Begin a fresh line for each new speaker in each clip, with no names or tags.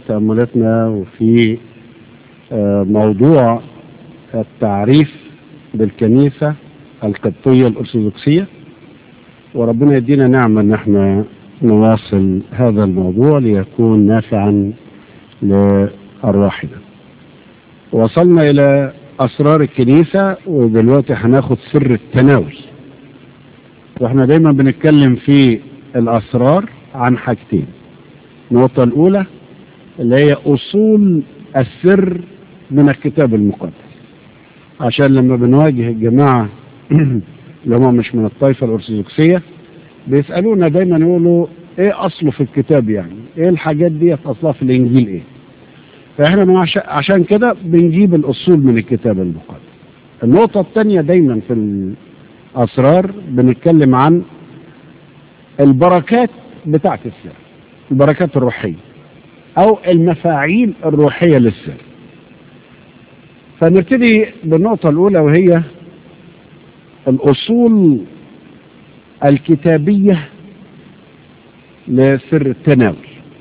تأملاتنا وفي موضوع التعريف بالكنيسة القبطية الأرثوذكسية، وربنا يدينا نعمة ان احنا نواصل هذا الموضوع ليكون نافعا لأرواحنا. وصلنا إلى أسرار الكنيسة، ودلوقتي هناخد سر التناول. واحنا دايما بنتكلم في الأسرار عن حاجتين. النقطة الأولى اللي هي أصول السر من الكتاب المقدس، عشان لما بنواجه الجماعة اللي هم مش من الطائفة الأرثوذكسية بيسألونا دايما يقولوا ايه أصله في الكتاب، يعني ايه الحاجات دي أصلها في الإنجيل ايه. فاحنا عشان كده بنجيب الأصول من الكتاب المقدس. النقطة الثانية دايما في الأسرار بنتكلم عن البركات بتاعت السر، البركات الروحية أو المفاعيل الروحية للسر. فنبتدي بالنقطة الأولى وهي الأصول الكتابية لسر التناول.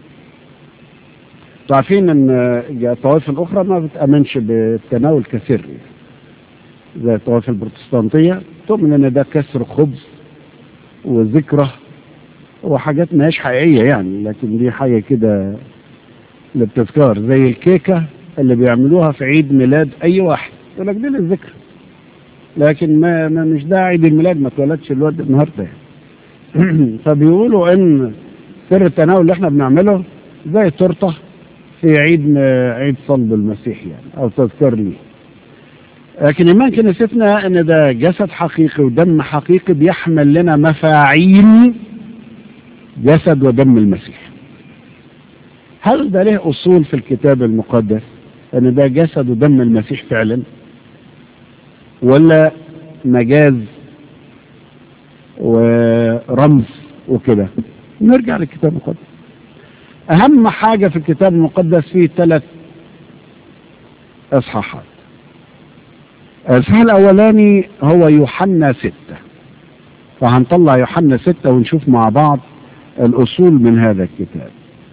تعرفين ان الطوائف الأخرى ما بتأمنش بالتناول كسر، زي الطوائف البروتستانتية تؤمن ان ده كسر خبز وذكرى وحاجات ما هيش حقيقية يعني، لكن دي حاجة كده للتذكار، زي الكيكة اللي بيعملوها في عيد ميلاد أي واحد يقول لك دي للذكر، لكن ما مش ده عيد الميلاد، ما اتولدش الواد النهارده يعني. فبيقولوا ان سر التناول اللي احنا بنعمله زي التورته في عيد صلب المسيح يعني، او تذكار ليه. لكن ايمان كنيستنا ان ده جسد حقيقي ودم حقيقي بيحمل لنا مفاعيل جسد ودم المسيح. هل ده له اصول في الكتاب المقدس ان ده جسد ودم المسيح فعلا، ولا مجاز ورمز وكده؟ نرجع للكتاب المقدس. اهم حاجة في الكتاب المقدس فيه 3 اصحاحات. الاصحاح الاولاني هو يوحنا 6، فهنطلع يوحنا 6 ونشوف مع بعض الاصول من هذا الكتاب،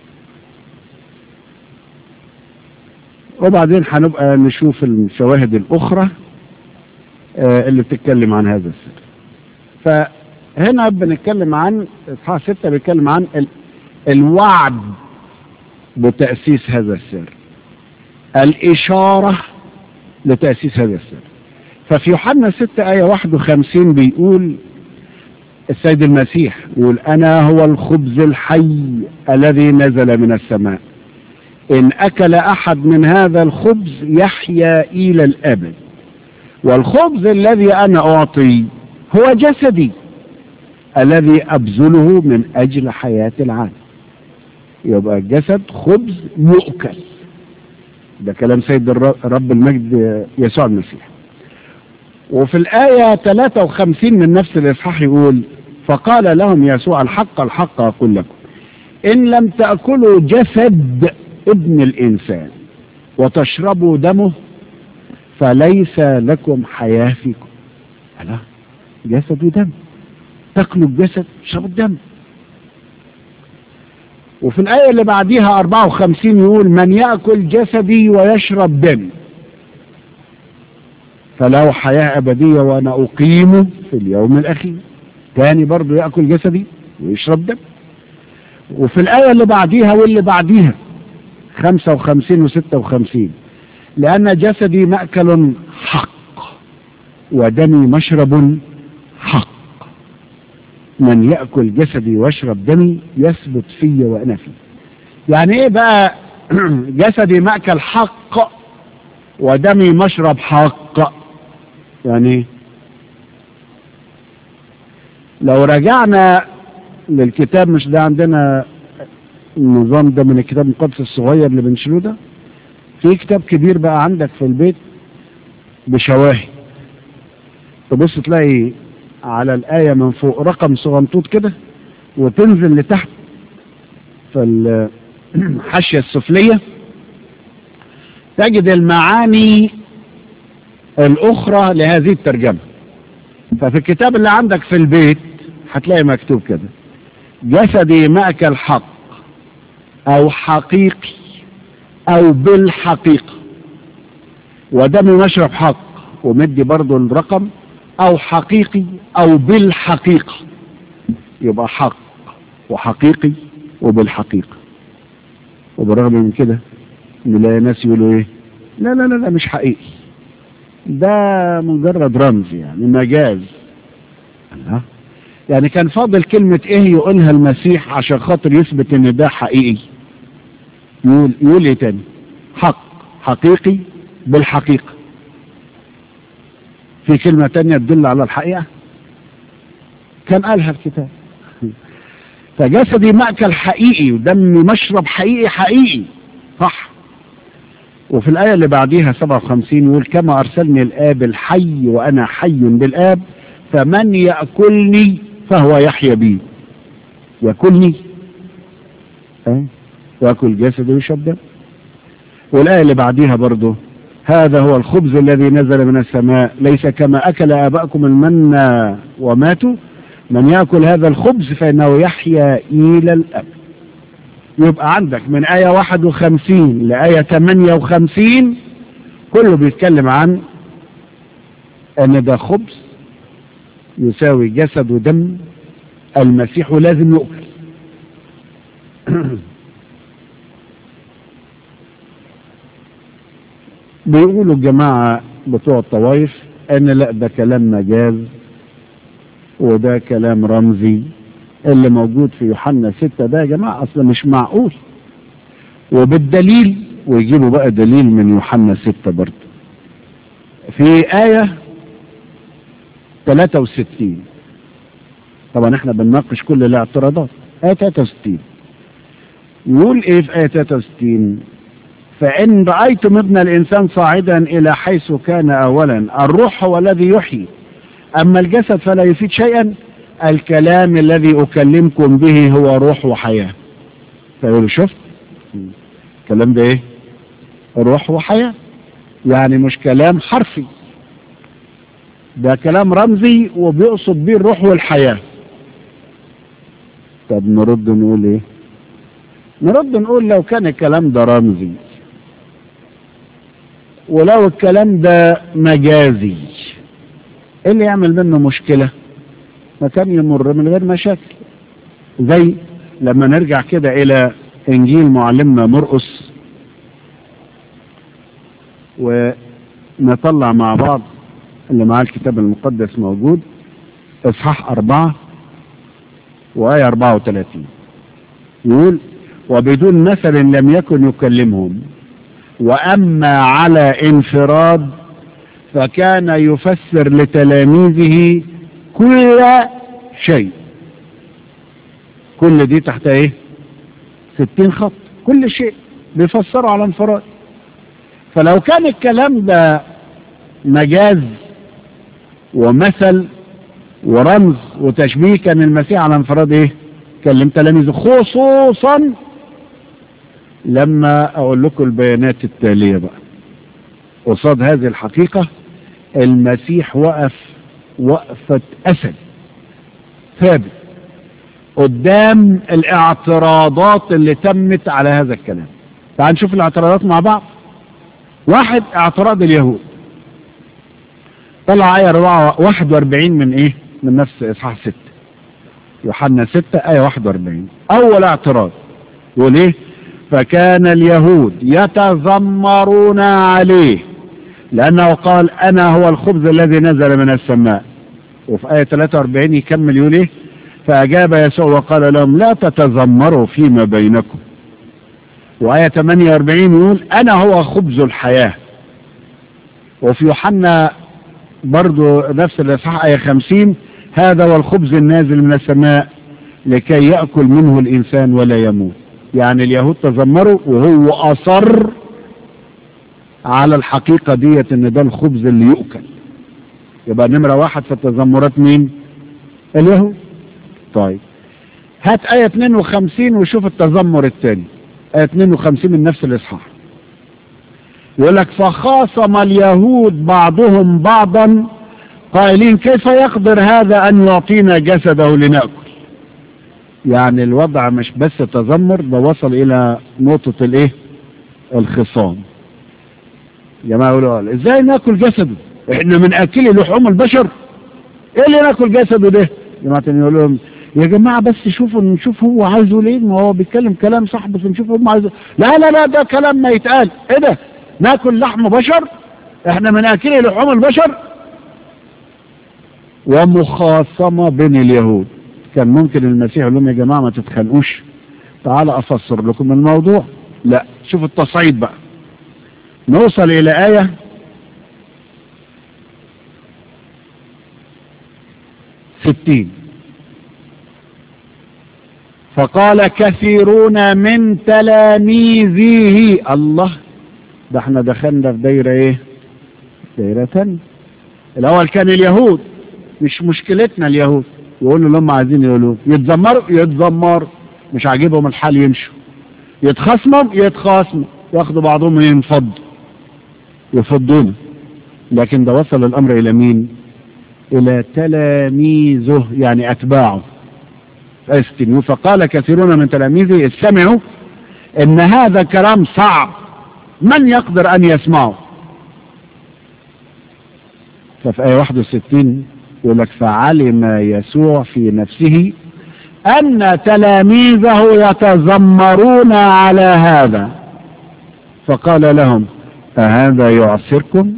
وبعدين هنبقى نشوف الشواهد الاخرى اللي بتتكلم عن هذا السر. فهنا بنتكلم عن اصحاح 6 بيتكلم عن الوعد بتأسيس هذا السر، الإشارة لتأسيس هذا السر. ففي يوحنا 6 آية 51 بيقول السيد المسيح يقول أنا هو الخبز الحي الذي نزل من السماء، إن أكل أحد من هذا الخبز يحيا إلى الأبد، والخبز الذي أنا أعطي هو جسدي الذي أبذله من أجل حياة العالم. يبقى الجسد خبز يؤكل، ده كلام سيد رب المجد يسوع المسيح. وفي الآية 53 من نفس الإصحاح يقول فقال لهم يسوع الحق الحق أقول لكم إن لم تأكلوا جسد ابن الإنسان وتشربوا دمه فليس لكم حياة فيكم. ألا جسد ودم، تاكلوا الجسد تشربوا الدم. وفي الآية اللي بعديها 54 يقول من يأكل جسدي ويشرب دمي فله حياة أبدية وأنا أقيمه في اليوم الأخير. تاني برضو يأكل جسدي ويشرب دم. وفي الآية اللي بعديها واللي بعديها 55 و56 لأن جسدي مأكل حق ودمي مشرب حق، من يأكل جسدي ويشرب دمي يثبت في وأنا فيه. يعني ايه بقى جسدي مأكل حق ودمي مشرب حق؟ يعني لو رجعنا للكتاب، مش ده عندنا النظام ده من الكتاب المقدس الصغير اللي بنشيله ده، في كتاب كبير بقى عندك في البيت بشواهد، تبص تلاقي على الآية من فوق رقم صغنطوط كده، وتنزل لتحت في الحاشية السفلية تجد المعاني الأخرى لهذه الترجمة. ففي الكتاب اللي عندك في البيت هتلاقي مكتوب كده جسدي مأكل حق أو حقيقي او بالحقيقة، ودم مشرب حق، ومدي برضو الرقم او حقيقي او بالحقيقة، يبقى حق وحقيقي وبالحقيقة. وبالرغم من كده نلاقي ناس يقولوا ايه، لا لا لا لا مش حقيقي، ده مجرد رمز يعني مجاز. الله، يعني كان فاضل كلمة ايه يقولها المسيح عشان خاطر يثبت ان ده حقيقي؟ يقول ايه تاني؟ حق، حقيقي، بالحقيقة. في كلمة تانية تدل على الحقيقة؟ كان قالها الكتاب. فجسدي مأكل حقيقي ودمي مشرب حقيقي حقيقي، صح. وفي الآية اللي بعديها 57 يقول كما أرسلني الآب الحي وأنا حي بالآب فمن يأكلني فهو يحيا بي. يأكلني يأكل جسدي ويشرب دم. والآية اللي بعديها برضو هذا هو الخبز الذي نزل من السماء ليس كما أكل آباءكم المنة وماتوا، من يأكل هذا الخبز فإنه يحيا إلى الأبد. يبقى عندك من آية 51 لآية 58 كله بيتكلم عن أن ده خبز يساوي جسد ودم المسيح ولازم يؤكل. بيقولوا الجماعة بتوع الطوائف أن لا ده كلام مجاز وده كلام رمزي. اللي موجود في يوحنا 6 ده يا جماعة أصلا مش معقول، وبالدليل، ويجيبوا بقى دليل من يوحنا 6 برضه في آية 63. طبعا احنا بنناقش كل الاعتراضات. آية 63 يقول ايه في آية 63؟ فإن رأيتم ابن الإنسان صاعدا إلى حيث كان أولا، الروح هو الذي يحيي، أما الجسد فلا يفيد شيئا، الكلام الذي أكلمكم به هو روح وحياة. فيقول شفت الكلام ده ايه؟ روح وحياة، يعني مش كلام حرفي، ده كلام رمزي وبيقصد بيه الروح والحياة. طب نرد نقول ايه؟ نرد نقول لو كان الكلام ده رمزي ولو الكلام ده مجازي، ايه اللي يعمل منه مشكلة؟ ما كان يمر من غير مشاكل. زي لما نرجع كده الى انجيل معلمنا مرقس ونطلع مع بعض اللي معاه الكتاب المقدس موجود، اصحاح 4 وآية 34 يقول وبدون مثل لم يكن يكلمهم، وأما على انفراد فكان يفسر لتلاميذه كل شيء. كل دي تحت ايه؟ 60 خط، كل شيء بيفسروا على انفراد. فلو كان الكلام ده مجاز ومثل ورمز وتشبيه، كان المسيح على انفراد ايه؟ كلم تلاميذه، خصوصا لما اقول لكم البيانات التالية بقى. قصاد هذه الحقيقة المسيح وقف وقفة أسد ثابت قدام الاعتراضات اللي تمت على هذا الكلام. تعال نشوف الاعتراضات مع بعض. واحد، اعتراض اليهود. طلع آية 41 من ايه؟ من نفس اصحاح 6 يوحنا 6 آية 41. اول اعتراض يقول ايه؟ فكان اليهود يتذمرون عليه لأنه قال أنا هو الخبز الذي نزل من السماء. وفي آية 43 يكمل يقول إيه؟ فأجاب يسوع وقال لهم لا تتذمروا فيما بينكم. وآية 48 يقول أنا هو خبز الحياة. وفي يوحنا برضو نفس الإصحاح آية 50 هذا هو الخبز النازل من السماء لكي يأكل منه الإنسان ولا يموت. يعني اليهود تذمروا وهو أصر على الحقيقة ديت ان ده الخبز اللي يؤكل. يبقى نمرة واحد في التذمرات مين؟ اليهود. طيب هات آية 52 وشوف التذمر الثاني. آية 52 من نفس الإصحاح يقول لك فخاصم اليهود بعضهم بعضا قائلين كيف يقدر هذا أن يعطينا جسده لنأكل. يعني الوضع مش بس تذمر، ده وصل إلى نقطة الإيه؟ الخصام. جماعة يقولوا ازاي ناكل جسده؟ احنا من اكل لحوم البشر؟ ايه اللي ناكل جسده ده؟ جماعة يقول لهم يا جماعة بس نشوف هو عايزه ليه، ما هو بيتكلم كلام صح بس نشوف هم عايزه. لا لا لا، ده كلام ما يتقال. ايه ده؟ ناكل لحم بشر؟ احنا من اكل لحوم البشر؟ ومخاصمة بين اليهود. كان ممكن المسيح يقول لهم يا جماعة ما تتخانقوش، تعال افسر لكم الموضوع. لا، شوف التصعيد بقى. نوصل الى آية 60. فقال كثيرون من تلاميذه. الله، ده احنا دخلنا في دايرة ايه؟ دايرة ثانية. الاول كان اليهود، مش مشكلتنا اليهود، يقولوا اللي هم عايزين يقولوه. يتذمروا مش عاجبهم الحال يمشوا، يتخاصموا ياخدوا بعضهم يفضون. لكن ده وصل الامر الى مين؟ الى تلاميذه، يعني اتباعه. فقال كثيرون من تلاميذه استمعوا ان هذا كلام صعب، من يقدر ان يسمعه؟ ففي آية 61 يقول لك فعلم يسوع في نفسه أن تلاميذه يتذمرون على هذا، فقال لهم أهذا يعسركم؟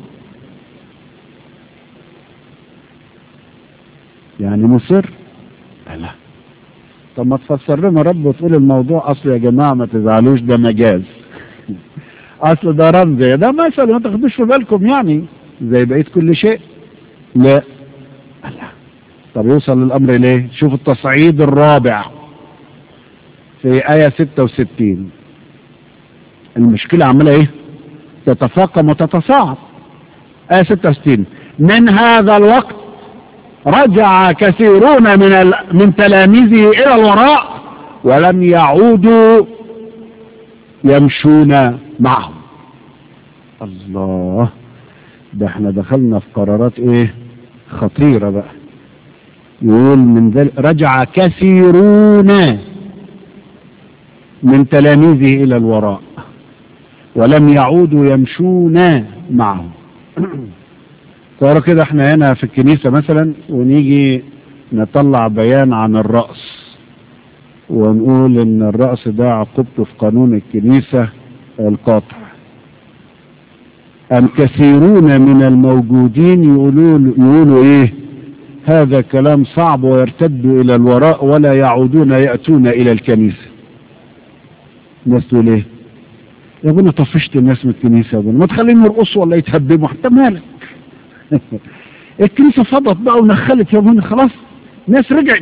يعني مصر؟ لا. طب ما تفسر لنا رب وتقول الموضوع أصل يا جماعة ما تزعلوش ده مجاز، أصل ده رمز، ده مثل ما تاخدوش في بالكم يعني زي بقية كل شيء. لا. طب يوصل الامر ليه؟ شوف التصعيد الرابع في آية 66. المشكلة عمالة ايه؟ تتفاقم وتتصاعد. آية 66 من هذا الوقت رجع كثيرون من تلاميذه الى الوراء ولم يعودوا يمشون معهم. الله، ده احنا دخلنا في قرارات ايه خطيرة بقى. يقول من ذلك رجع كثيرون من تلاميذه الى الوراء ولم يعودوا يمشون معه. صار كده احنا هنا في الكنيسة مثلا ونيجي نطلع بيان عن الرأس ونقول ان الرأس ده عقوبته في قانون الكنيسة القاطع. أم كثيرون من الموجودين يقولوا ايه؟ هذا كلام صعب ويرتدوا الى الوراء ولا يعودون يأتون الى الكنيسة. الناس تقول ايه؟ يا ابونا طفشت الناس من الكنيسة، يا ابونا ما تخليهم يرقصوا ولا يتهببوا، حتى مالك. الكنيسة فضت بقى ونخلت يا ابونا، خلاص ناس رجعت.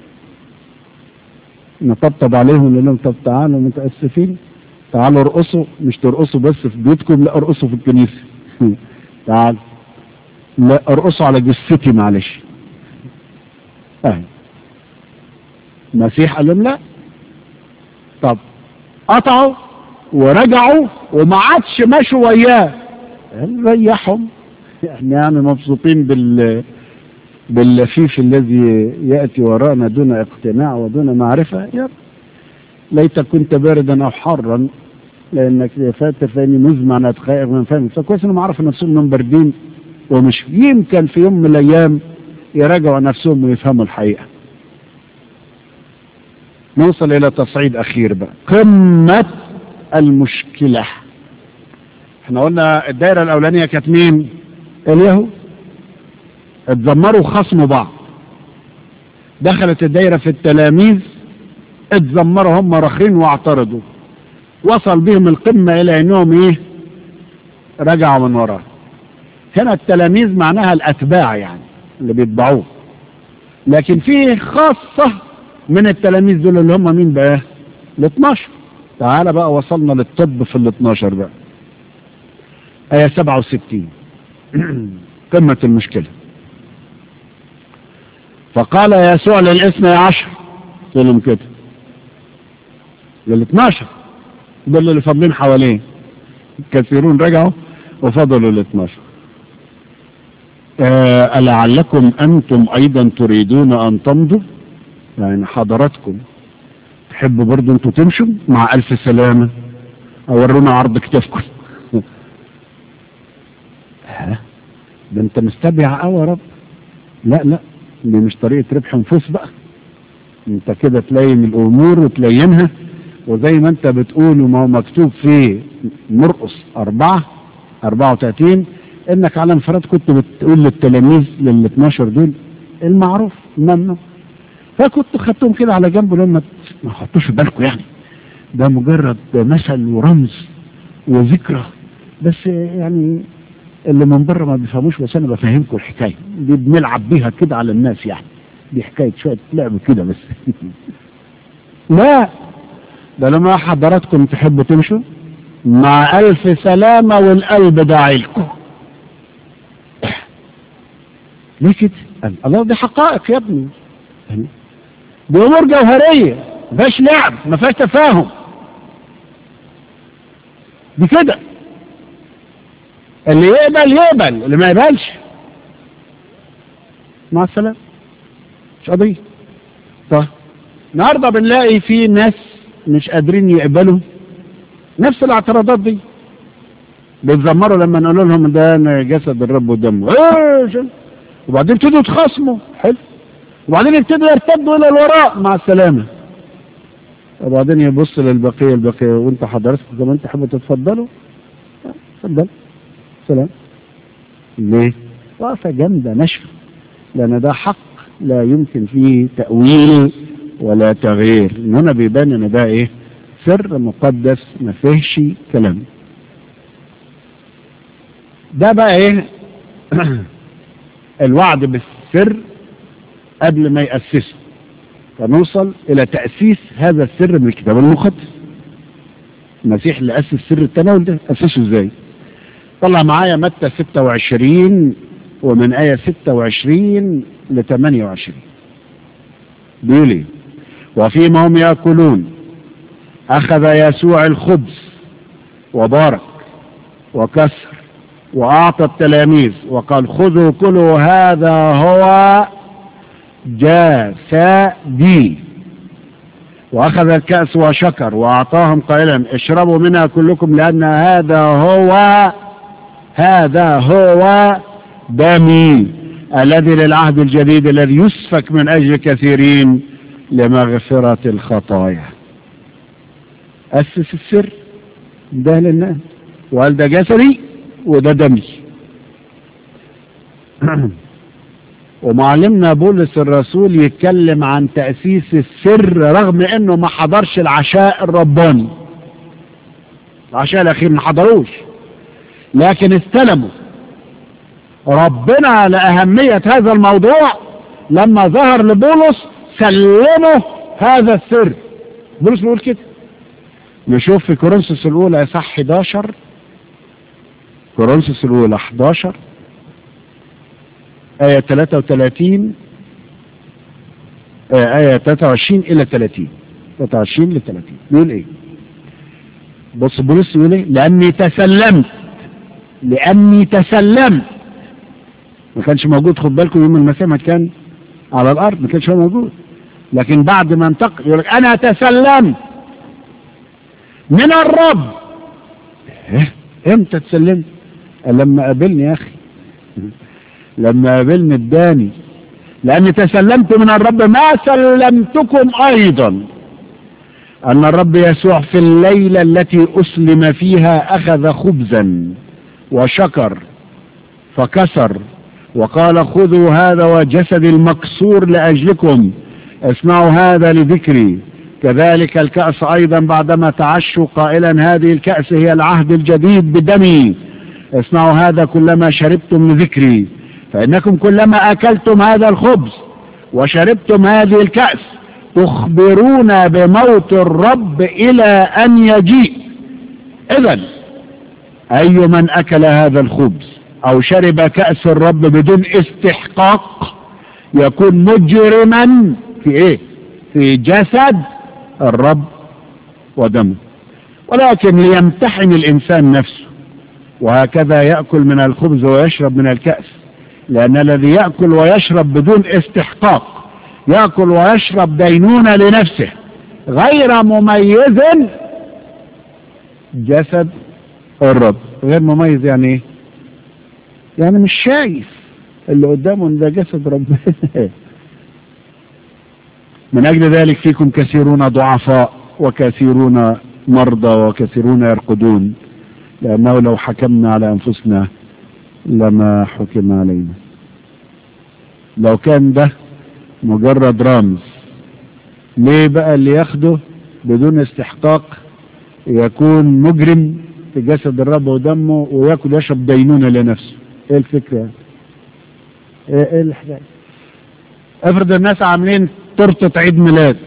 نطبطب عليهم نقول لهم طب تعالوا متأسفين، تعالوا ارقصوا، مش ترقصوا بس في بيوتكم، لا ارقصوا في الكنيسة. تعال، لا ارقصوا على جثتي معلش. المسيح قال لهم لا. طب قطعوا ورجعوا وما عادش ماشوا وياه، ريحهم. يعني مبسوطين باللفيف الذي يأتي وراءنا دون اقتناع ودون معرفة. يا ليت كنت باردا او حارا لانك فاتر فاني مزمع اتخائف من فهمك. فكويس انهم عرفوا نفسهم انهم باردين ومش يمكن في يوم من الايام يراجعوا نفسهم ويفهموا الحقيقة. نوصل الى تصعيد اخير بقى، قمة المشكلة. احنا قلنا الدائرة الاولانية كانت مين؟ اليهود، اتذمروا وخصموا بعض. دخلت الدائرة في التلاميذ، اتذمروا هم رخين واعترضوا، وصل بهم القمة الى انهم ايه؟ رجعوا من وراه. هنا التلاميذ معناها الاتباع يعني اللي بيتبعوه، لكن فيه خاصة من التلاميذ دول اللي هم مين بقى؟ ال12. تعال بقى وصلنا للطب في ال12 بقى. آية 67 قمة المشكلة. فقال يسوع لل12، قال لهم كده لل12 دول اللي فاضلين حواليه، كثيرون رجعوا وفضلوا ال12. ألعلكم أنتم أيضا تريدون أن تمضوا؟ يعني حضراتكم تحبوا برضو أنتم تمشوا مع ألف سلامة ورونا عرض كتافكم. ده انت مستبيع قوي يا رب. لا لا، دي مش طريقة ربح نفوس بقى. انت كده تلين الامور وتلينها، وزي ما انت بتقول وما هو مكتوب في مرقس 34 انك على انفراد كنت بتقول للتلاميذ لل12 دول المعروف ممنوع، فكنت خدتهم كده على جنب لما ما حطوش في بالكم يعني ده مجرد مثل ورمز وذكرى بس، يعني اللي من بره ما بيفهموش، بس انا بفهمكم الحكايه دي بنلعب بيها كده على الناس، يعني دي حكايه شويه لعب كده بس. لا، ده لما حضراتكم تحبوا تمشوا مع الف سلامه والقلب داعي لكم. ليه كده؟ الله، دي حقائق يا ابني، دي امور جوهريه ما فيهاش لعب، ما فيهاش تفاهم، دي كده. اللي يقبل يقبل، اللي ما يقبلش مع السلامه، مش قضيه. طيب النهارده بنلاقي في ناس مش قادرين يقبلوا نفس الاعتراضات دي، بيتذمروا لما نقول لهم ده جسد الرب ودمه، وبعدين ابتدوا يتخاصموا، حلو، وبعدين يبتدوا يرتدوا الى الوراء مع السلامه، وبعدين يبص للبقيه وانت حضرتك زي ما انت تحبوا تتفضلوا، اتفضل سلام. ليه؟ وقفه جامده ناشفه، لان ده حق لا يمكن فيه تأويل ولا تغيير. هنا بيبان ان ده ايه؟ سر مقدس ما فيهش كلام. ده بقى ايه؟ الوعد بالسر قبل ما يأسسه، فنوصل الى تأسيس هذا السر من الكتاب المقدس. المسيح اللي أسس سر التناول ده أسسه ازاي؟ طلع معايا متى 26 ومن آية 26 ل 28 بيقول ايه؟ وفيما هم يأكلون أخذ يسوع الخبز وبارك وكسر وأعطى التلاميذ وقال خذوا كلوا هذا هو جسدي، وأخذ الكأس وشكر وأعطاهم قائلا اشربوا منها كلكم لأن هذا هو دمي الذي للعهد الجديد الذي يسفك من أجل كثيرين لمغفرة الخطايا. أسس السر ده للناس وقال ده جسدي وده دمي. ومعلمنا بولس الرسول يتكلم عن تأسيس السر رغم انه ما حضرش العشاء الرباني، العشاء الاخير ما حضروش، لكن استلموا ربنا لأهمية هذا الموضوع. لما ظهر لبولس سلمه هذا السر. بولس بيقول كده، نشوف في كورنثوس الأولى إصحاح 11، كورنثوس الأولى 11 آية 33 آية 23 إلى 30 23 ل 30 بيقول إيه؟ بص بولس يقول إيه؟ لأني تسلمت. ما كانش موجود، خد بالكم يوم المسيح ما كان على الأرض، ما كانش موجود، لكن بعد ما انتقل يقول لك أنا تسلمت من الرب. امتى تسلمت؟ لما قابلني يا أخي، لما قابلني اداني. لأني تسلمت من الرب ما سلمتكم أيضا، أن الرب يسوع في الليلة التي أسلم فيها أخذ خبزا وشكر فكسر وقال خذوا هذا وجسد المكسور لأجلكم، اسمعوا هذا لذكري. كذلك الكأس أيضا بعدما تعشوا قائلا هذه الكأس هي العهد الجديد بدمي، اسمعوا هذا كلما شربتم لذكري. فإنكم كلما أكلتم هذا الخبز وشربتم هذه الكأس تخبرون بموت الرب إلى أن يجيء. إذن أي من أكل هذا الخبز أو شرب كأس الرب بدون استحقاق يكون مجرما في إيه؟ في جسد الرب ودمه. ولكن ليمتحن الإنسان نفسه، وهكذا يأكل من الخبز ويشرب من الكأس، لأن الذي يأكل ويشرب بدون استحقاق يأكل ويشرب دينونة لنفسه غير مميز جسد الرب. غير مميز يعني ايه؟ يعني مش شايف اللي قدامه ان ده جسد ربنا. من اجل ذلك فيكم كثيرون ضعفاء وكثيرون مرضى وكثيرون يرقدون، لانه لو حكمنا على انفسنا لما حكم علينا. لو كان ده مجرد رمز، ليه بقى اللي ياخده بدون استحقاق يكون مجرم في جسد الرب ودمه وياكل يشرب دينونة لنفسه؟ ايه الفكرة؟ ايه الحكاية؟ افرض الناس عاملين تورته عيد ميلاد،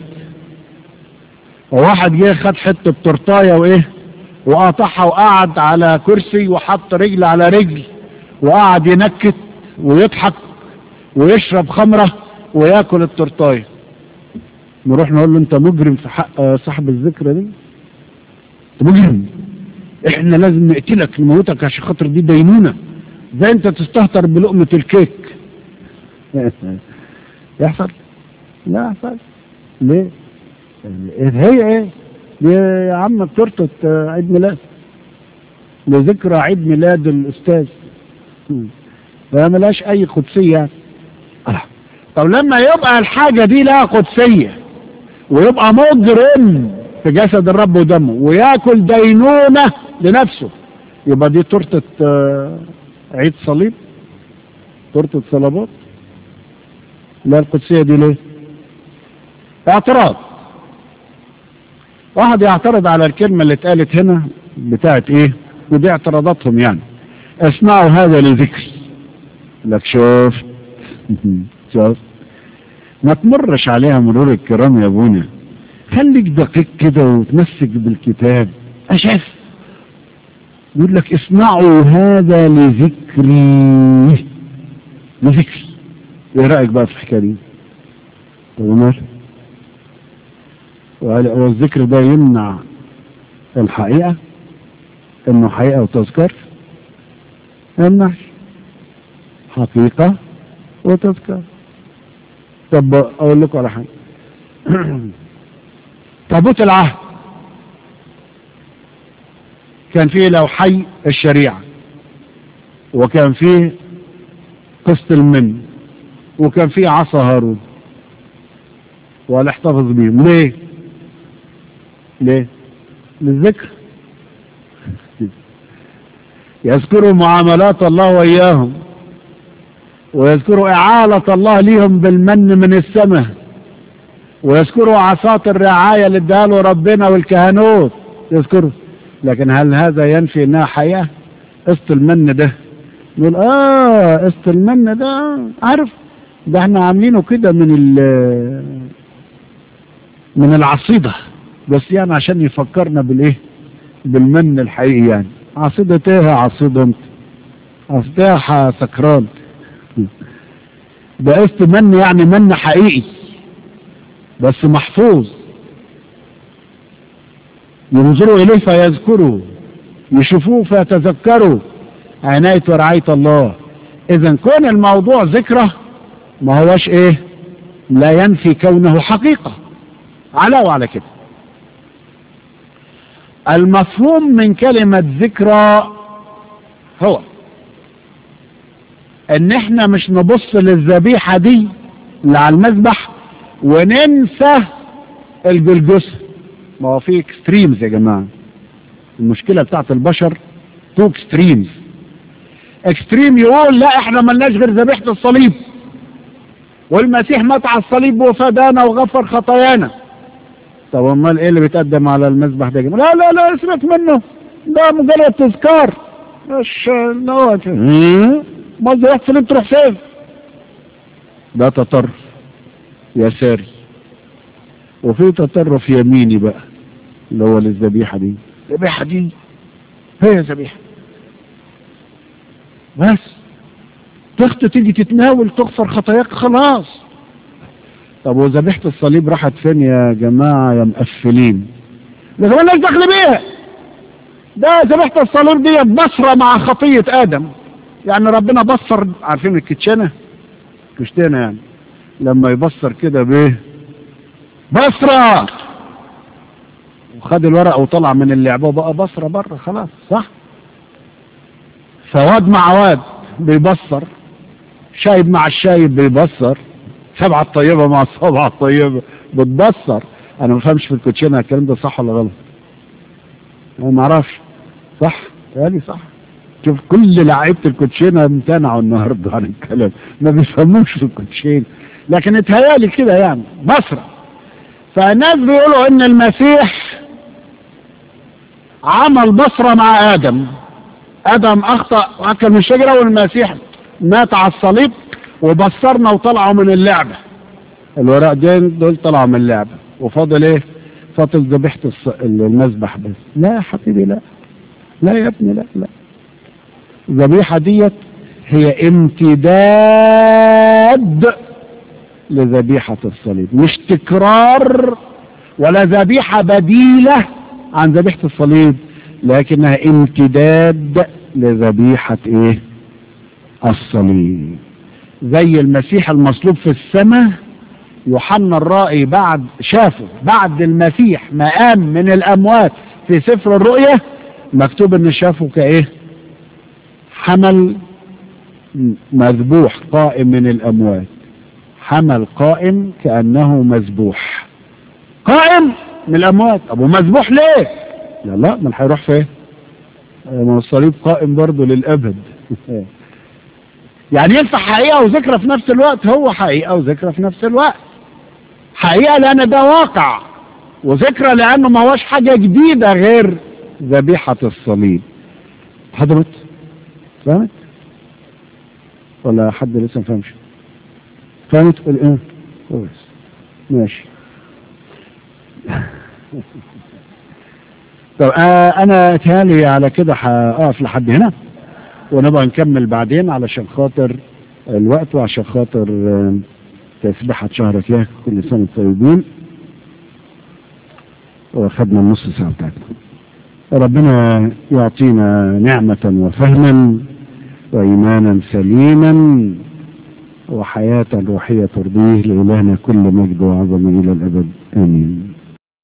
وواحد جه خد حته تورتايه وايه وقطعها وقعد على كرسي وحط رجل على رجل وقعد ينكت ويضحك ويشرب خمره وياكل التورتايه، نروح نقول له انت مجرم في حق صاحب الذكرى دي؟ انت مجرم، احنا لازم نقتلك نموتك عشان خاطر دي دينونه، زي انت تستهتر بلقمه الكيك. يحصل؟ لا يحصل. ليه؟ هي ايه؟ دي يا عم تورته عيد ميلاد لذكرى عيد ميلاد الاستاذ، فما لهاش اي قدسيه يعني. طب لما يبقى الحاجه دي لها قدسيه ويبقى مجرم في جسد الرب ودمه وياكل دينونه لنفسه، يبقى دي تورته عيد صليب، تورته صلبات. لا القدسيه دي ليه؟ اعتراض. واحد يعترض على الكلمه اللي اتقالت هنا بتاعت ايه، ودي اعتراضاتهم يعني، اسمعوا هذا لذكر. لك شوف شوف ما تمرش عليها مرور الكرام يا ابونا، خليك دقيق كده وتمسك بالكتاب. اشاف يقول لك اسمعوا هذا لذكري، لذكري. ايه رايك بقى في الحكايه دي؟ ومال والذكر ده يمنع الحقيقه انه حقيقه وتذكر؟ يمنع حقيقه وتذكر. طب اقول لكم على حاجه. تابوت العهد كان فيه لوحي الشريعه، وكان فيه قسط المن، وكان فيه عصا هارون، ولا احتفظ بيهم ليه؟ ليه؟ للذكر. يذكروا معاملات الله وإياهم، ويذكروا إعالة الله ليهم بالمن من السماء، ويذكروا عصات الرعاية اللي اداها له ربنا والكهنوت يذكروا. لكن هل هذا ينفي انها حقيقة؟ قسط المن ده نقول قسط المن ده عارف ده احنا عاملينه كده من العصيدة بس، يعني عشان يفكرنا بالايه، بالمن الحقيقي. يعني عصيدة ايه؟ عصيدة انت عصيدة سكران. ده قسط من يعني من حقيقي بس محفوظ، ينظروا اليه فيذكروا، يشوفوه فيتذكروا عناية ورعاية الله. اذا كون الموضوع ذكرى ما هوش ايه، لا ينفي كونه حقيقة. علاوة على كده المفهوم من كلمة ذكرى هو ان احنا مش نبص للذبيحة دي اللي على المذبح وننسى الجلجثة. ما هو في اكستريمز يا جماعة، المشكلة بتاعت البشر تو اكستريمز. اكستريم يقول لا احنا ملناش غير ذبيحة الصليب، والمسيح مات على الصليب وفدانا وغفر خطايانا. طب امال ايه اللي بيتقدم على المذبح ده يا جماعة؟ لا لا لا اسمك منه، ده مجرد تذكار مش نوع. ما ذبيحة الصليب تروح فين؟ ده تطرف يساري، وفي تطرف يميني بقى اللي هو للذبيحة دي. الذبيحة دي هي ذبيحة بس، تخطي تيجي تتناول تغفر خطاياك خلاص. طب وذبيحة الصليب راحت فين يا جماعة يا مقفلين؟ ده كمان ليش دخل بيها؟ ده ذبيحة الصليب دي بصرة مع خطية آدم. يعني ربنا بصر، عارفين الكتشانة كشتانة يعني لما يبصر كده بايه؟ بصرة وخد الورقة وطلع من اللعبة وبقى بصرة بره خلاص، صح؟ فواد مع واد بيبصر، شايب مع الشايب بيبصر، سبعة الطيبة مع السبعة الطيبة بتبصر. انا ما فهمش في الكوتشينة الكلام ده صح ولا غلط؟ انا ما اعرفش. صح؟ يعني صح. شوف كل لعيبة الكوتشينة امتنعوا النهارده عن الكلام، ما بيفهموش في الكوتشين، لكن اتهيالي كده يعني بصرة. فالناس بيقولوا ان المسيح عمل بصرة مع ادم اخطأ واكل من الشجرة، والمسيح مات على الصليب وبصرنا وطلعوا من اللعبة. الورقتين دول طلعوا من اللعبة، وفاضل ايه؟ فاضل ذبيحة المذبح بس. لا يا حبيبي، لا لا يا ابني، لا لا. الذبيحة ديت هي امتداد لذبيحة الصليب، مش تكرار ولا ذبيحة بديلة عن ذبيحة الصليب، لكنها امتداد لذبيحة ايه؟ الصليب. زي المسيح المصلوب في السماء، يوحنا الرائي بعد شافه بعد المسيح ما قام من الاموات في سفر الرؤيا، مكتوب ان شافه كايه؟ حمل مذبوح قائم من الاموات، حمل قائم كأنه مذبوح، قائم من الاموات. ابو مذبوح ليه؟ لا من هيروح فين؟ ما الصليب قائم برضه للابد. يعني ينفع حقيقة وذكرى في نفس الوقت؟ هو حقيقة وذكرى في نفس الوقت. حقيقة لأن ده واقع، وذكرى لأنه ما هوش حاجة جديدة غير ذبيحة الصليب. حضرت؟ فهمت؟ ولا حد لسه ما فهمش؟ فهمت؟ ايه؟ كويس، ماشي. طب أنا اتهالي على كده هقف لحد هنا، ونبقى نكمل بعدين علشان خاطر الوقت وعشان خاطر تسبحة شهر كياك. كل سنة طيبين. وخدنا النص ساعة بتاعتنا. ربنا يعطينا نعمة وفهما وإيمانا سليما وحياة روحية ترضيه. لإلهنا كل مجد وعظمة إلى الأبد، آمين.